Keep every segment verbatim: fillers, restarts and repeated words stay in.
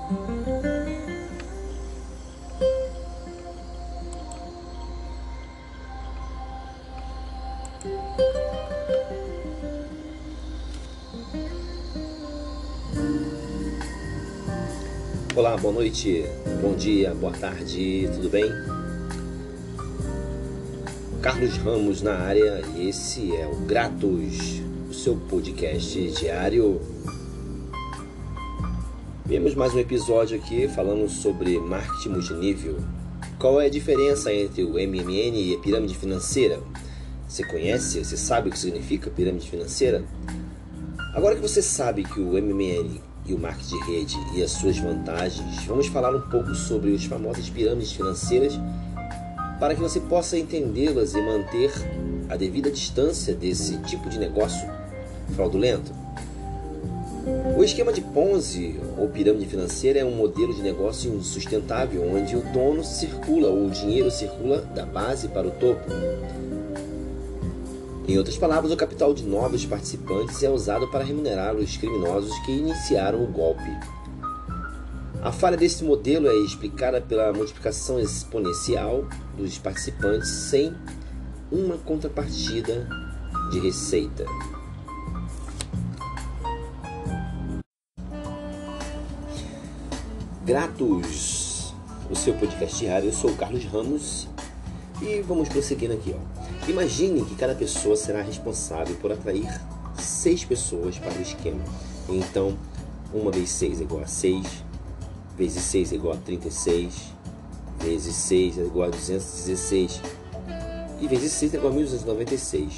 Olá, boa noite, bom dia, boa tarde, tudo bem? Carlos Ramos na área e esse é o Gratos, o seu podcast diário. Vemos mais um episódio aqui falando sobre marketing multinível. Qual é a diferença entre o M M N e a pirâmide financeira? Você conhece, você sabe o que significa pirâmide financeira? Agora que você sabe que o M M N e o marketing de rede e as suas vantagens, vamos falar um pouco sobre as famosas pirâmides financeiras para que você possa entendê-las e manter a devida distância desse tipo de negócio fraudulento. O esquema de Ponzi ou pirâmide financeira é um modelo de negócio insustentável onde o dono circula ou o dinheiro circula da base para o topo. Em outras palavras, o capital de novos participantes é usado para remunerar os criminosos que iniciaram o golpe. A falha desse modelo é explicada pela multiplicação exponencial dos participantes sem uma contrapartida de receita. Gratos, o seu podcast diário. Eu sou o Carlos Ramos e vamos prosseguindo aqui, ó. Imagine que cada pessoa será responsável por atrair seis pessoas para o esquema. Então, uma vezes seis é igual a seis, vezes seis é igual a trinta e seis, vezes seis é igual a duzentos e dezesseis e vezes seis é igual a mil duzentos e noventa e seis,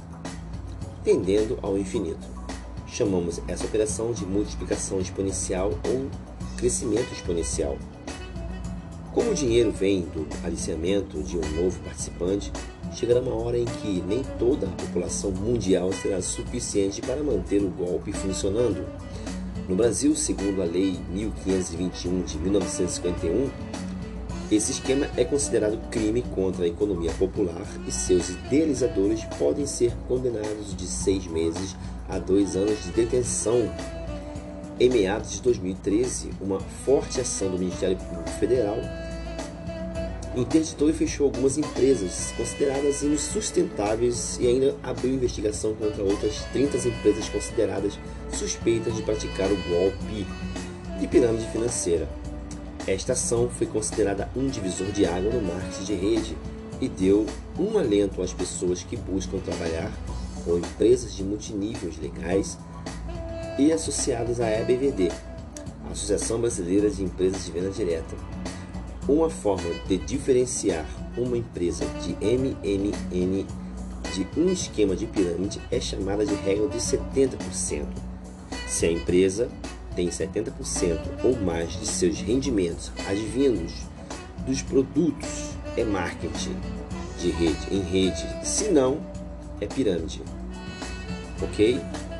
tendendo ao infinito. Chamamos essa operação de multiplicação exponencial ou crescimento exponencial. Como o dinheiro vem do aliciamento de um novo participante, chegará uma hora em que nem toda a população mundial será suficiente para manter o golpe funcionando. No Brasil, segundo a Lei mil quinhentos e vinte e um de mil novecentos e cinquenta e um, esse esquema é considerado crime contra a economia popular e seus idealizadores podem ser condenados de seis meses a dois anos de detenção. Em meados de dois mil e treze, uma forte ação do Ministério Público Federal interditou e fechou algumas empresas consideradas insustentáveis e ainda abriu investigação contra outras trinta empresas consideradas suspeitas de praticar o golpe de pirâmide financeira. Esta ação foi considerada um divisor de água no marketing de rede e deu um alento às pessoas que buscam trabalhar com empresas de multiníveis legais e associadas à A B V D, a Associação Brasileira de Empresas de Venda Direta. Uma forma de diferenciar uma empresa de M M N de um esquema de pirâmide é chamada de regra de setenta por cento. Se a empresa tem setenta por cento ou mais de seus rendimentos advindos dos produtos, é marketing de rede em rede, se não, é pirâmide. Ok?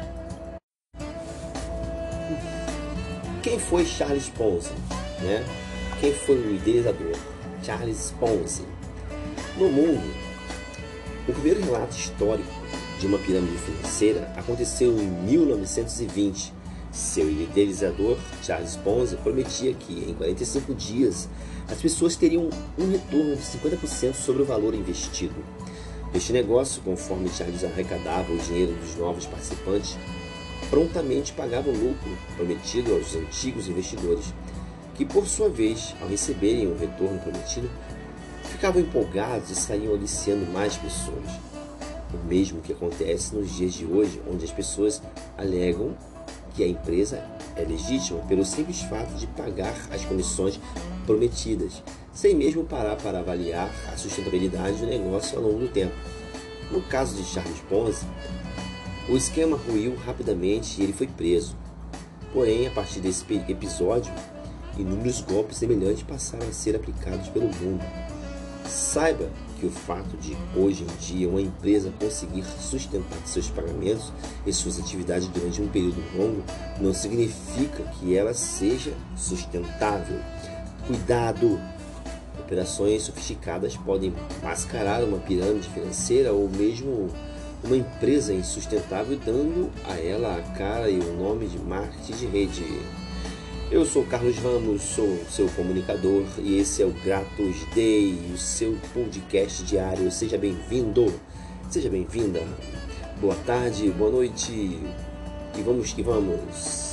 Quem foi Charles Ponzi, né? Quem foi o idealizador? Charles Ponzi. No mundo, o primeiro relato histórico de uma pirâmide financeira aconteceu em mil novecentos e vinte. Seu idealizador, Charles Ponzi, prometia que em quarenta e cinco dias as pessoas teriam um retorno de cinquenta por cento sobre o valor investido. Este negócio, conforme Charles arrecadava o dinheiro dos novos participantes, prontamente pagava o lucro prometido aos antigos investidores, que por sua vez, ao receberem o retorno prometido, ficavam empolgados e saíam aliciando mais pessoas. O mesmo que acontece nos dias de hoje, onde as pessoas alegam que a empresa é legítima pelo simples fato de pagar as comissões prometidas, sem mesmo parar para avaliar a sustentabilidade do negócio ao longo do tempo. No caso de Charles Ponzi, o esquema ruiu rapidamente e ele foi preso. Porém, a partir desse episódio, inúmeros golpes semelhantes passaram a ser aplicados pelo mundo. Saiba que o fato de, hoje em dia, uma empresa conseguir sustentar seus pagamentos e suas atividades durante um período longo não significa que ela seja sustentável. Cuidado! Operações sofisticadas podem mascarar uma pirâmide financeira ou mesmo uma empresa insustentável, dando a ela a cara e o nome de marketing de rede. Eu sou Carlos Ramos, sou seu comunicador e esse é o Gratos Day, o seu podcast diário. Seja bem-vindo, seja bem-vinda. Boa tarde, boa noite e vamos que vamos.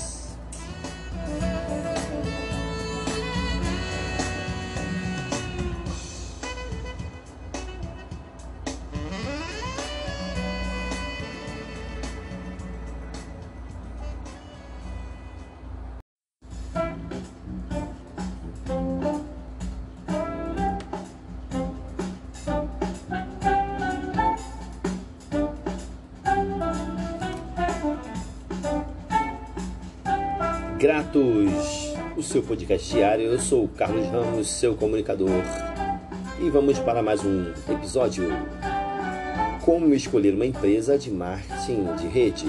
Gratos, o seu podcast diário. Eu sou o Carlos Ramos, seu comunicador, e vamos para mais um episódio. Como escolher uma empresa de marketing de rede.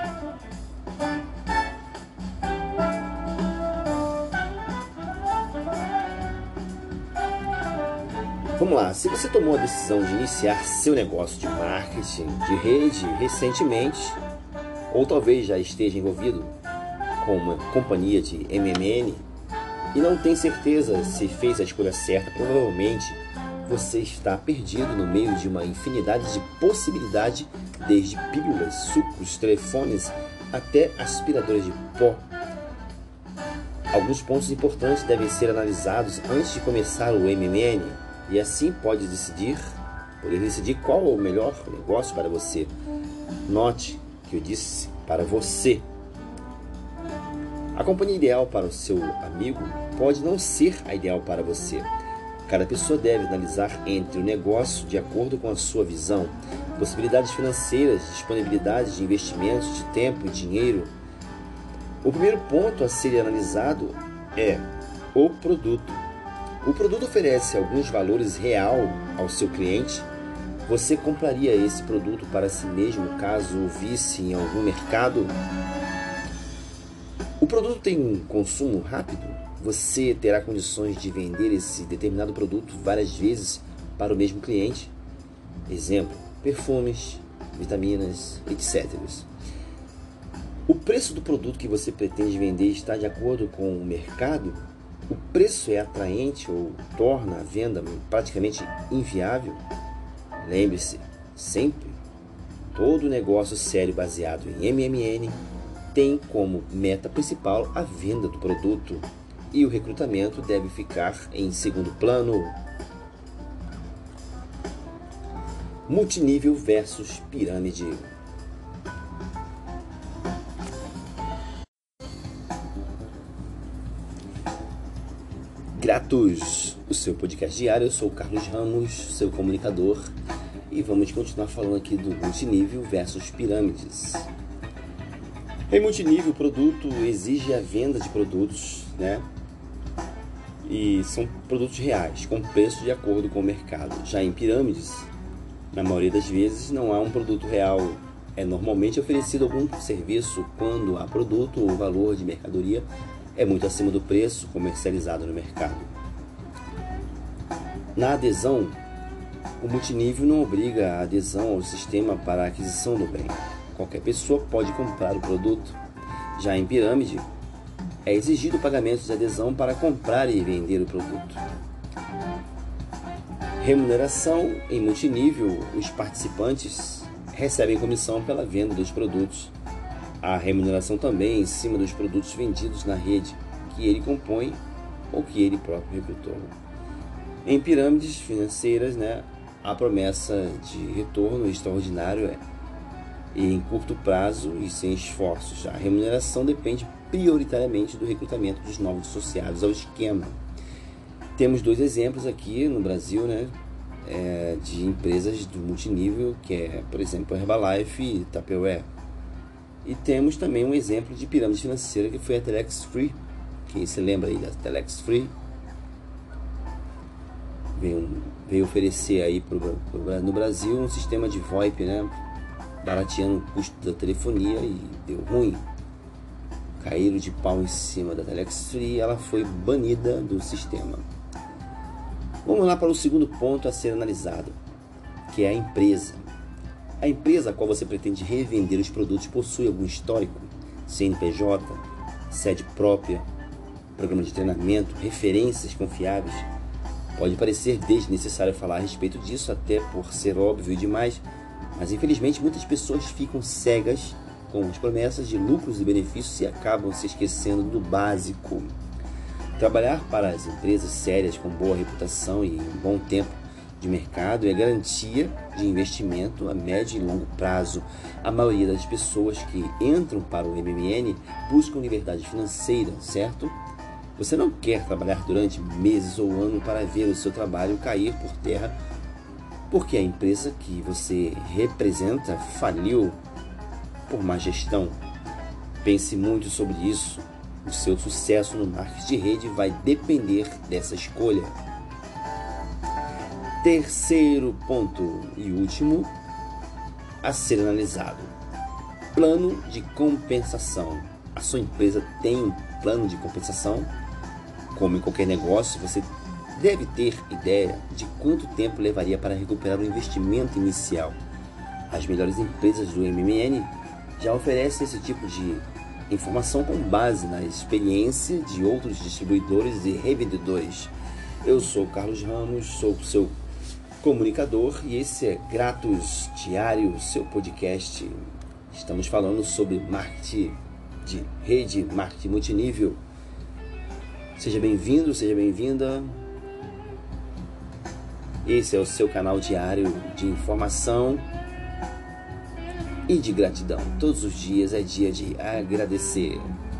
Vamos lá, se você tomou a decisão de iniciar seu negócio de marketing de rede recentemente, ou talvez já esteja envolvido com uma companhia de M M N e não tem certeza se fez a escolha certa, provavelmente você está perdido no meio de uma infinidade de possibilidades, desde pílulas, sucos, telefones até aspiradores de pó. Alguns pontos importantes devem ser analisados antes de começar o M M N e assim pode decidir, poder decidir qual é o melhor negócio para você. Note que eu disse para você. A companhia ideal para o seu amigo pode não ser a ideal para você. Cada pessoa deve analisar entre o negócio de acordo com a sua visão, possibilidades financeiras, disponibilidade de investimentos de tempo e dinheiro. O primeiro ponto a ser analisado é o produto. O produto oferece alguns valores real ao seu cliente. Você compraria esse produto para si mesmo caso o visse em algum mercado? O produto tem um consumo rápido? Você terá condições de vender esse determinado produto várias vezes para o mesmo cliente? Exemplo, perfumes, vitaminas, etcétera. O preço do produto que você pretende vender está de acordo com o mercado? O preço é atraente ou torna a venda praticamente inviável? Lembre-se, sempre, todo negócio sério baseado em M M N tem como meta principal a venda do produto e o recrutamento deve ficar em segundo plano. Multinível versus pirâmide. Gratos, o seu podcast diário. Eu sou o Carlos Ramos, seu comunicador, e vamos continuar falando aqui do multinível versus pirâmides. Em multinível, o produto exige a venda de produtos, né? E são produtos reais, com preço de acordo com o mercado. Já em pirâmides, na maioria das vezes, não há um produto real. É normalmente oferecido algum serviço quando há produto ou valor de mercadoria é muito acima do preço comercializado no mercado. Na adesão, o multinível não obriga a adesão ao sistema para a aquisição do bem. Qualquer pessoa pode comprar o produto. Já em pirâmide, é exigido o pagamento de adesão para comprar e vender o produto. Remuneração. Em multinível, os participantes recebem comissão pela venda dos produtos. Há remuneração também em cima dos produtos vendidos na rede que ele compõe ou que ele próprio recrutou. Em pirâmides financeiras, né, a promessa de retorno extraordinário é e em curto prazo e sem esforços. A remuneração depende prioritariamente do recrutamento dos novos associados ao esquema. Temos dois exemplos aqui no Brasil, né, é, de empresas do multinível, que é, por exemplo, a Herbalife e Tupperware. E temos também um exemplo de pirâmide financeira que foi a Telex Free. Quem se lembra aí da Telex Free? Veio, veio oferecer aí pro, pro, no Brasil um sistema de VoIP, né, barateando o custo da telefonia, e deu ruim. Caíram de pau em cima da Telex Free e ela foi banida do sistema. Vamos lá para o segundo ponto a ser analisado, que é a empresa. A empresa a qual você pretende revender os produtos possui algum histórico, C N P J, sede própria, programa de treinamento, referências confiáveis. Pode parecer desnecessário falar a respeito disso, até por ser óbvio demais, mas infelizmente muitas pessoas ficam cegas com as promessas de lucros e benefícios e acabam se esquecendo do básico. Trabalhar para as empresas sérias com boa reputação e um bom tempo de mercado é garantia de investimento a médio e longo prazo. A maioria das pessoas que entram para o M M N buscam liberdade financeira, certo? Você não quer trabalhar durante meses ou ano para ver o seu trabalho cair por terra porque a empresa que você representa faliu por má gestão. Pense muito sobre isso. O seu sucesso no marketing de rede vai depender dessa escolha. Terceiro ponto e último a ser analisado: plano de compensação. A sua empresa tem um plano de compensação? Como em qualquer negócio, você deve ter ideia de quanto tempo levaria para recuperar o investimento inicial. As melhores empresas do M M N já oferecem esse tipo de informação com base na experiência de outros distribuidores e revendedores. Eu sou Carlos Ramos, sou seu comunicador e esse é Gratos Diário, seu podcast. Estamos falando sobre marketing de rede, marketing multinível. Seja bem-vindo, seja bem-vinda. Esse é o seu canal diário de informação e de gratidão. Todos os dias é dia de agradecer.